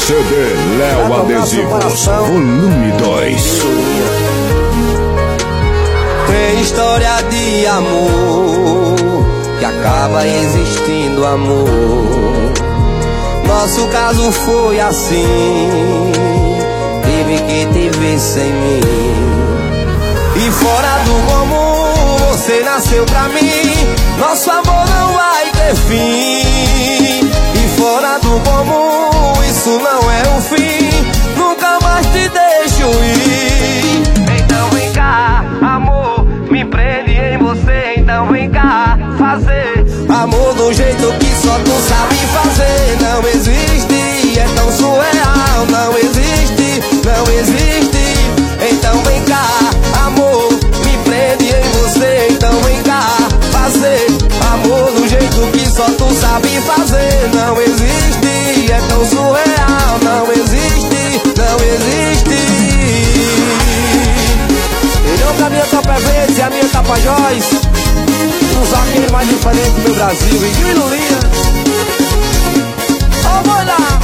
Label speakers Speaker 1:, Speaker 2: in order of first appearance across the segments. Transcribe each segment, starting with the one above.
Speaker 1: CD Léo Adesivos, volume 2.
Speaker 2: Tem história de amor que acaba existindo amor. Nosso caso foi assim, tive que te ver sem mim. E fora do comum, você nasceu pra mim. Nosso amor não vai ter fim. E fora do comum, isso não é um fim. Nunca mais te deixo ir. Então vem cá, amor, me prende em você. Então vem cá, fazer amor do jeito que só tu sabe fazer. Não existe, é tão surreal. Não existe, não existe. Então vem cá, amor, me prende em você. Então vem cá, fazer amor do jeito que só tu sabe fazer. Não existe, é tão surreal. Não existe, não existe. Melhor pra minha Tapaverde e a minha Tapajós, os aquele mais diferente do meu Brasil. E Gil e Lulinha, ó, vai lá.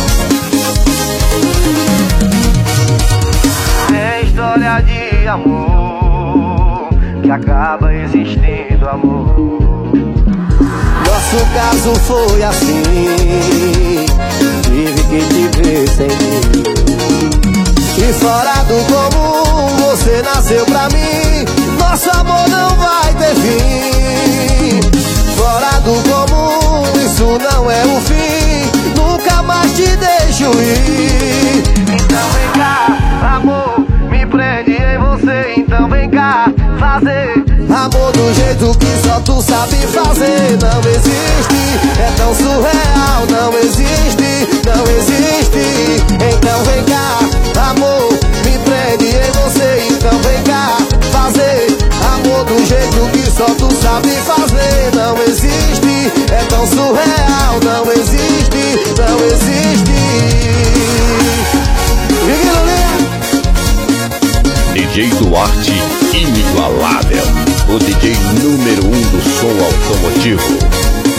Speaker 2: É história de amor que acaba existindo amor. Nosso caso foi assim, tive que te ver sem mim. E fora do comum, você nasceu pra mim. Nosso amor não vai ter fim. Fora do comum, isso não é o fim. Nunca mais te deixo ir. Então vem cá, amor, me prende em você. Então vem cá, fazer amor do jeito que só tu sabe fazer. Não existe, é tão surreal. Não existe, não existe. Então vem cá, amor, me prende em você. Então vem cá, fazer amor do jeito que só tu sabe fazer. Não existe, é tão surreal. Não existe, não existe.
Speaker 1: DJ Duarte, inigualável, o DJ número 1 do som automotivo.